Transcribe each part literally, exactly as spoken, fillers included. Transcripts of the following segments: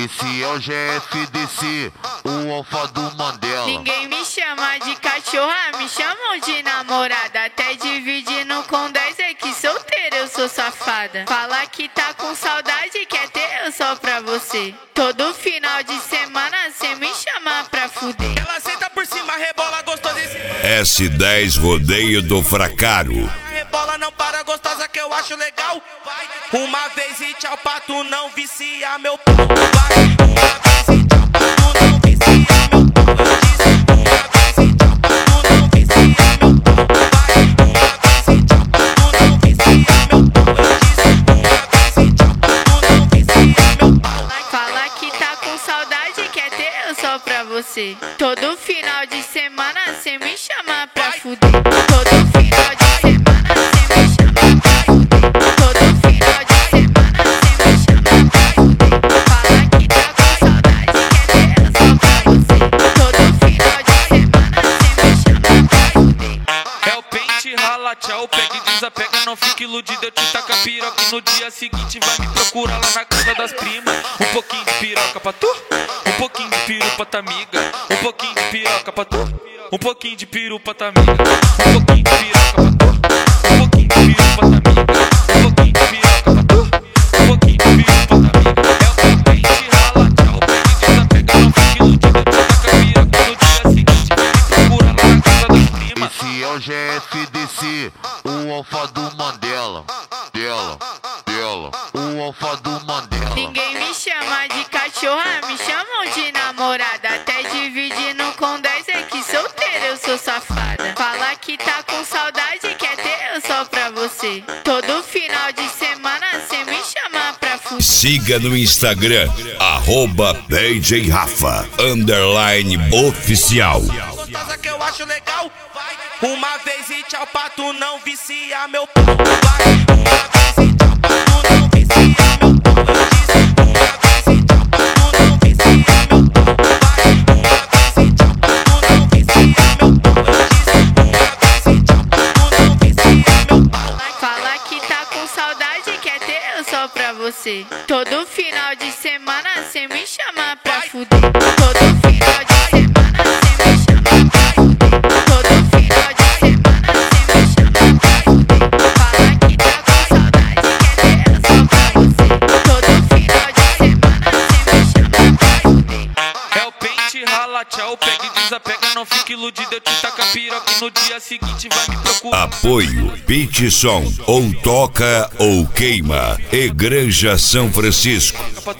Esse é o G F D C, o alfa do Mandela. Ninguém me chama de cachorra, me chamam de namorada. Até dividindo com dez é que solteira eu sou safada. Fala que tá com saudade, quer ter eu só pra você. Todo final de semana cê me chama pra fuder. Ela senta por cima, rebola gostosa esse... S dez Rodeio do Fracaro. Rebola não para gostosa que eu acho legal. Vai. Uma vez e tchau pra tu não viciar meu pau. Vai. Uma vez e tchau pra tu não viciar meu pau. Eu disse uma vez e tchau pra tu não viciar meu pau. Vai. Uma vez e tchau pra tu não viciar meu pau. Eu disse uma vez e tchau pra tu não viciar meu pau. Fala que tá com saudade, quer ter eu só pra você. Todo final de semana cê me chama pra fuder. Todo final de semana cê me chama pra fuder. Todo final de semana cê me chama pra fuder. Fala que tá com saudade, quer ter eu só pra você. Todo final de semana cê me chama pra fuder. É o pente, rala, tchau, pega e desapega, não fique iludido, eu te taco a piroca e no dia seguinte vai me procurar lá na casa das primas. Um pouquinho de piroca pra tu, um pouquinho de peru pra tua amiga, um pouquinho de piroca pra tu, um pouquinho de peru pra tua amiga, um pouquinho de piroca pra tu, um pouquinho de peru pra tua amiga, um pouquinho de piroca pra tu, um pouquinho de peru pra tua amiga. É o pente, rala, tchau, pega e desapega, não fique iludido, eu te taco a piroca e no dia seguinte vai me procurar lá na casa das primas. Esse é o G F D C, o alfa do Mandela. Dela, dela, o alfa do Mandela. Ninguém me chama de cachorra, me chamam de namorada. Até dividindo com dez é que solteira eu sou safada. Fala que tá com saudade, quer ter eu só pra você. Todo final de semana cê me chama pra fuder. Siga no Instagram, arroba D J Rafa, underline oficial. Gostosa que eu acho legal. Vai. Uma vez e tchau pra tu não viciar meu pau. Vai. Uma vez e tchau pra tu não viciar meu pau. Eu disse uma vez e tchau pra tu não viciar meu pau. Vai. Uma vez e tchau pra tu não viciar meu pau. Eu disse uma vez e tchau pra tu não viciar meu pau. Fala que tá com saudade, quer ter eu só pra você. Todo final de semana cê me chama pra fuder. Todo final de semana cê me chama pra fuder. Todo final de semana cê me chama pra fuder. Fala que tá com saudade, quer ter eu só pra você. Todo final de semana cê me chama pra fuder. É o pente, rala, tchau, pega e desapega, não fique iludido, eu te taco a piroca e no dia seguinte vai me procurar. Apoio Pitch Som, ou toca ou queima, Igreja São Francisco.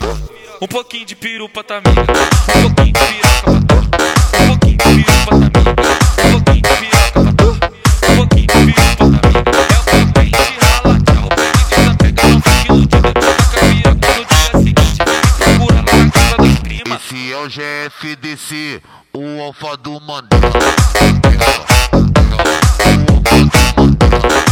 Um pouquinho de peru pra tua amiga, um pouquinho de piroca pra tu, um pouquinho de peru pra tua amiga, um pouquinho de piroca pra tu, um pouquinho de peru pra tua amiga. É o pente, rala, tchau, pega e desapega, não fique iludido, eu te taco a piroca e no dia seguinte vai me procurar lá na casa das primas. Esse é o G F D C, o alfa do Mandela. Dela, dela, o alfa do Mandela.